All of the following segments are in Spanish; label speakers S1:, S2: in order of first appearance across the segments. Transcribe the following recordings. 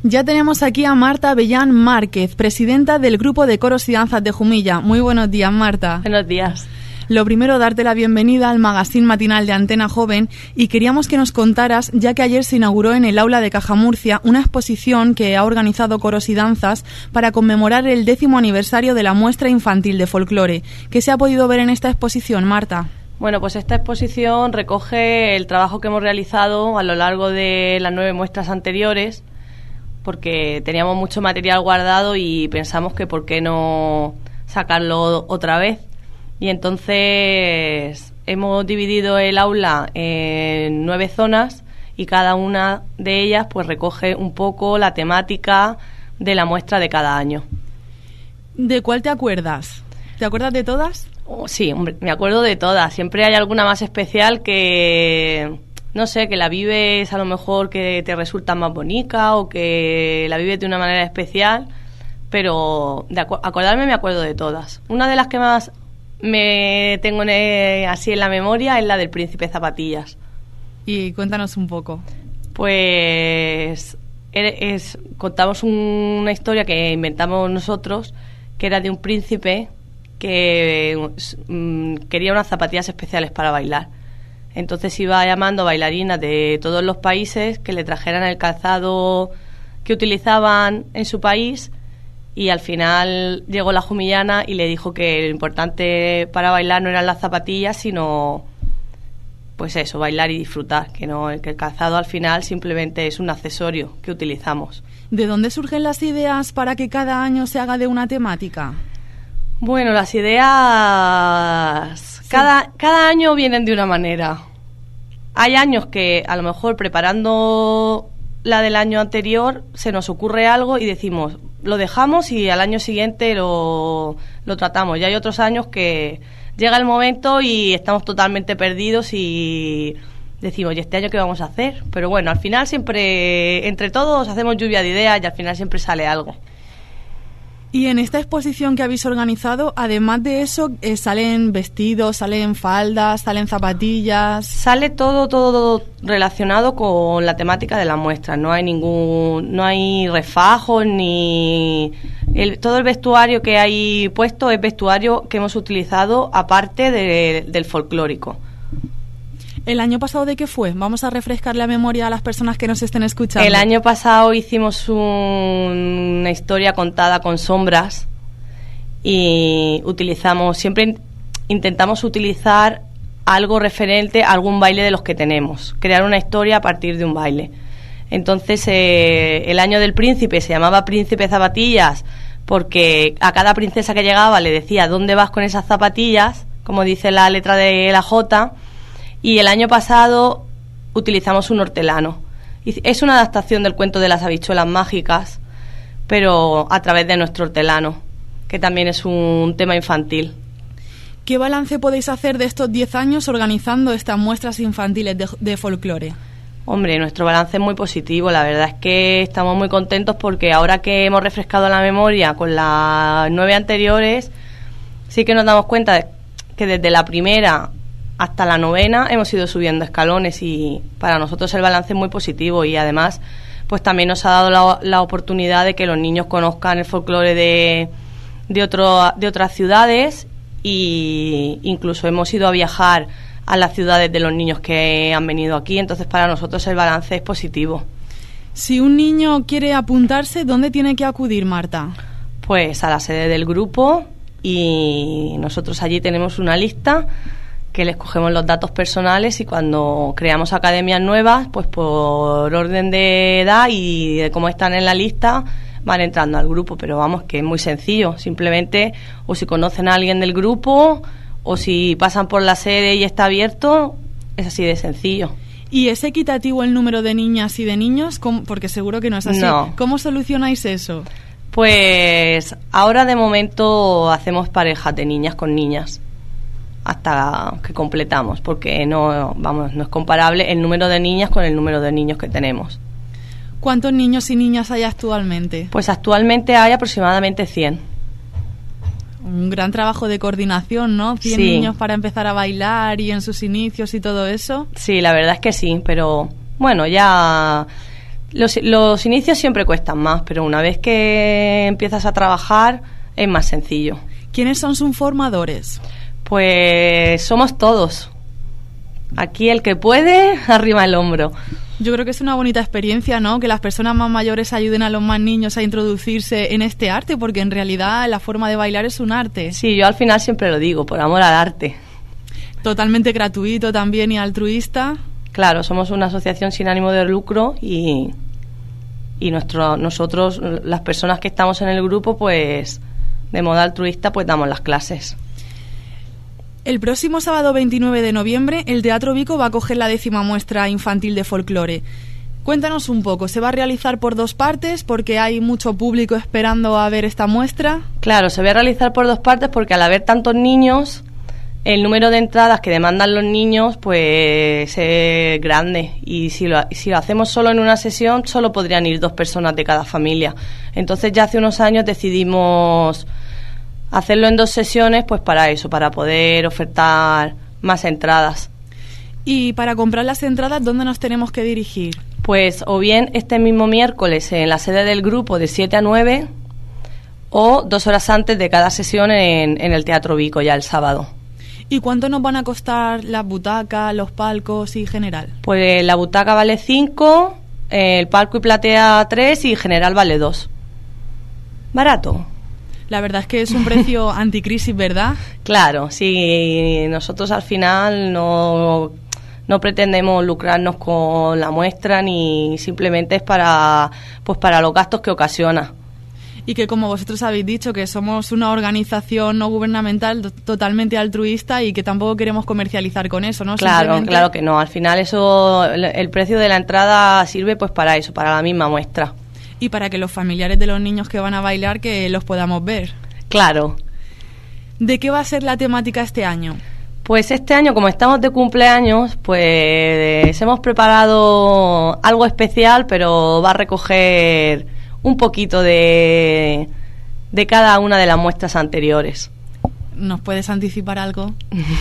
S1: Ya tenemos aquí a Marta Avellán Márquez, presidenta del Grupo de Coros y Danzas de Jumilla. Muy buenos días, Marta.
S2: Buenos días.
S1: Lo primero, darte la bienvenida al magazín matinal de Antena Joven, y queríamos que nos contaras, ya que ayer se inauguró en el aula de Cajamurcia una exposición que ha organizado Coros y Danzas para conmemorar el 10º aniversario de la muestra infantil de folclore. ¿Qué se ha podido ver en esta exposición, Marta?
S2: Bueno, pues esta exposición recoge el trabajo que hemos realizado a lo largo de las 9 muestras anteriores, porque teníamos mucho material guardado y pensamos que por qué no sacarlo otra vez. Y entonces hemos dividido el aula en 9 zonas y cada una de ellas pues recoge un poco la temática de la muestra de cada año.
S1: ¿De cuál te acuerdas? ¿Te acuerdas de todas?
S2: Oh, sí, hombre, me acuerdo de todas. Siempre hay alguna más especial que, no sé, que la vives a lo mejor que te resulta más bonita o que la vives de una manera especial, pero acordarme me acuerdo de todas. Una de las que más me tengo así en la memoria es la del Príncipe Zapatillas.
S1: Y cuéntanos un poco.
S2: Pues contamos una historia que inventamos nosotros, que era de un príncipe que quería unas zapatillas especiales para bailar. Entonces iba llamando bailarinas de todos los países que le trajeran el calzado que utilizaban en su país, y al final llegó la jumillana y le dijo que lo importante para bailar no eran las zapatillas, sino pues eso, bailar y disfrutar, que el calzado al final simplemente es un accesorio que utilizamos.
S1: ¿De dónde surgen las ideas para que cada año se haga de una temática?
S2: Bueno, las ideas sí. Cada año vienen de una manera. Hay años que a lo mejor preparando la del año anterior se nos ocurre algo y decimos, lo dejamos y al año siguiente lo tratamos. Y hay otros años que llega el momento y estamos totalmente perdidos y decimos, ¿y este año qué vamos a hacer? Pero bueno, al final siempre, entre todos, hacemos lluvia de ideas y al final siempre sale algo.
S1: Y en esta exposición que habéis organizado, además de eso, ¿salen vestidos, salen faldas, salen zapatillas?
S2: Sale todo relacionado con la temática de la muestra. No hay refajos ni todo el vestuario que hay puesto es vestuario que hemos utilizado aparte del folclórico.
S1: ¿El año pasado de qué fue? Vamos a refrescar la memoria a las personas que nos estén escuchando.
S2: El año pasado hicimos una historia contada con sombras y siempre intentamos utilizar algo referente a algún baile de los que tenemos, crear una historia a partir de un baile. Entonces el año del príncipe se llamaba Príncipe Zapatillas porque a cada princesa que llegaba le decía ¿dónde vas con esas zapatillas?, como dice la letra de la J. Y el año pasado utilizamos un hortelano. Es una adaptación del cuento de las habichuelas mágicas, pero a través de nuestro hortelano, que también es un tema infantil.
S1: ¿Qué balance podéis hacer de estos 10 años organizando estas muestras infantiles de folclore?
S2: Hombre, nuestro balance es muy positivo. La verdad es que estamos muy contentos porque ahora que hemos refrescado la memoria con las 9 anteriores, sí que nos damos cuenta de que desde la primera hasta la 9ª hemos ido subiendo escalones y para nosotros el balance es muy positivo y además pues también nos ha dado la oportunidad de que los niños conozcan el folclore de otras ciudades y incluso hemos ido a viajar a las ciudades de los niños que han venido aquí, entonces para nosotros el balance es positivo.
S1: Si un niño quiere apuntarse, ¿dónde tiene que acudir, Marta?
S2: Pues a la sede del grupo y nosotros allí tenemos una lista que les cogemos los datos personales y cuando creamos academias nuevas, pues por orden de edad y de cómo están en la lista, van entrando al grupo. Pero vamos, que es muy sencillo, simplemente o si conocen a alguien del grupo o si pasan por la sede y está abierto, es así de sencillo.
S1: ¿Y es equitativo el número de niñas y de niños? Porque seguro que no es así.
S2: No.
S1: ¿Cómo solucionáis eso?
S2: Pues ahora de momento hacemos parejas de niñas con niñas hasta que completamos, porque no es comparable el número de niñas con el número de niños que tenemos.
S1: ¿Cuántos niños y niñas hay actualmente?
S2: Pues actualmente hay aproximadamente 100.
S1: Un gran trabajo de coordinación, ¿no? 100
S2: sí.
S1: Niños para empezar a bailar y en sus inicios y todo eso.
S2: Sí, la verdad es que sí, pero bueno, ya Los inicios siempre cuestan más, pero una vez que empiezas a trabajar es más sencillo.
S1: ¿Quiénes son sus formadores?
S2: Pues somos todos. Aquí el que puede, arriba el hombro.
S1: Yo creo que es una bonita experiencia, ¿no? Que las personas más mayores ayuden a los más niños a introducirse en este arte, porque en realidad la forma de bailar es un arte.
S2: Sí, yo al final siempre lo digo, por amor al arte.
S1: Totalmente gratuito también y altruista.
S2: Claro, somos una asociación sin ánimo de lucro y nosotros, las personas que estamos en el grupo, pues de modo altruista, pues damos las clases.
S1: El próximo sábado 29 de noviembre, el Teatro Vico va a acoger la 10ª muestra infantil de folclore. Cuéntanos un poco, ¿se va a realizar por 2 partes porque hay mucho público esperando a ver esta muestra?
S2: Claro, se va a realizar por 2 partes porque al haber tantos niños, el número de entradas que demandan los niños pues es grande, y si lo hacemos solo en una sesión, solo podrían ir 2 personas de cada familia. Entonces ya hace unos años decidimos hacerlo en 2 sesiones, pues para eso, para poder ofertar más entradas.
S1: Y para comprar las entradas, ¿dónde nos tenemos que dirigir?
S2: Pues o bien este mismo miércoles en la sede del grupo de 7 a 9 o 2 horas antes de cada sesión en el Teatro Vico ya el sábado.
S1: ¿Y cuánto nos van a costar las butacas, los palcos y general?
S2: Pues la butaca vale 5, el palco y platea 3 y general vale 2. Barato.
S1: La verdad es que es un precio anticrisis, ¿verdad?
S2: Claro, sí, nosotros al final no pretendemos lucrarnos con la muestra, ni simplemente es para los gastos que ocasiona.
S1: Y que, como vosotros habéis dicho, que somos una organización no gubernamental totalmente altruista y que tampoco queremos comercializar con eso, ¿no?
S2: Claro, claro que no. Al final eso, el precio de la entrada sirve pues para eso, para la misma muestra.
S1: Y para que los familiares de los niños que van a bailar, que los podamos ver.
S2: Claro.
S1: ¿De qué va a ser la temática este año?
S2: Pues este año, como estamos de cumpleaños, pues hemos preparado algo especial, pero va a recoger un poquito de cada una de las muestras anteriores.
S1: ¿Nos puedes anticipar algo?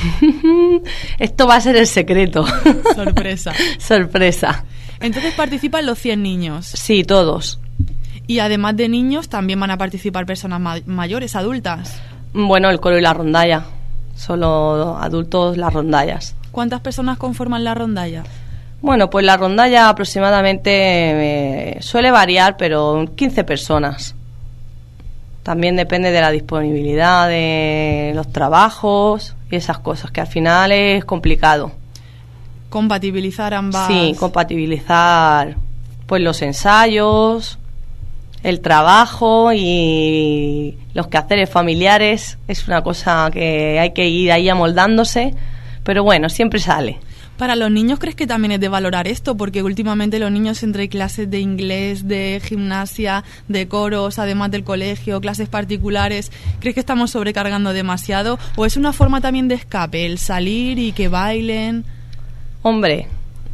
S2: Esto va a ser el secreto.
S1: Sorpresa.
S2: Sorpresa.
S1: Entonces participan los 100 niños.
S2: Sí, todos.
S1: Y además de niños, también van a participar personas mayores, adultas.
S2: Bueno, el coro y la rondalla. Solo adultos, las rondallas.
S1: ¿Cuántas personas conforman la rondalla?
S2: Bueno, pues la rondalla aproximadamente suele variar, pero 15 personas. También depende de la disponibilidad de los trabajos y esas cosas, que al final es complicado.
S1: Compatibilizar ambas.
S2: Sí, compatibilizar pues los ensayos, el trabajo y los quehaceres familiares. Es una cosa que hay que ir ahí amoldándose, pero bueno, siempre sale.
S1: Para los niños, ¿crees que también es de valorar esto? Porque últimamente los niños, entre clases de inglés, de gimnasia, de coros, además del colegio, clases particulares, ¿crees que estamos sobrecargando demasiado? ¿O es una forma también de escape, el salir y que bailen?
S2: Hombre,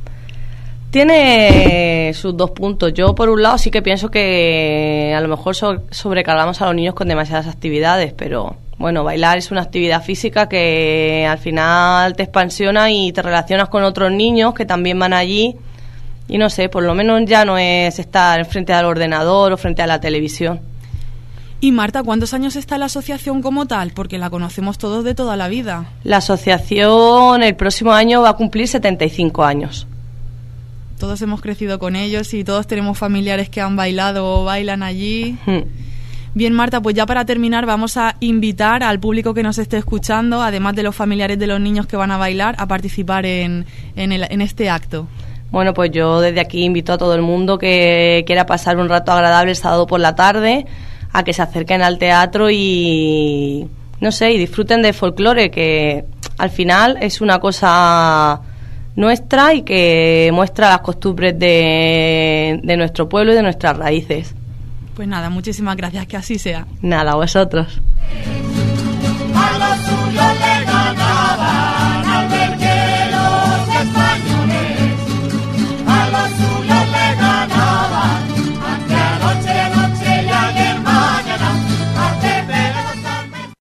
S2: tiene sus 2 puntos. Yo, por un lado, sí que pienso que a lo mejor sobrecargamos a los niños con demasiadas actividades, pero bueno, bailar es una actividad física que al final te expansiona y te relacionas con otros niños que también van allí. Y no sé, por lo menos ya no es estar frente al ordenador o frente a la televisión.
S1: Y Marta, ¿cuántos años está la asociación como tal? Porque la conocemos todos de toda la vida.
S2: La asociación el próximo año va a cumplir 75 años.
S1: Todos hemos crecido con ellos y todos tenemos familiares que han bailado o bailan allí. Bien, Marta, pues ya para terminar vamos a invitar al público que nos esté escuchando, además de los familiares de los niños que van a bailar, a participar en este acto. Bueno, pues yo desde aquí invito a todo el mundo que quiera pasar un rato agradable el sábado por la tarde a que se acerquen al teatro y, no sé, y disfruten de folclore, que al final es una cosa nuestra y que muestra las costumbres de nuestro pueblo y de nuestras raíces. Pues nada, muchísimas gracias, que así sea. Nada, a vosotros. A lo suyo le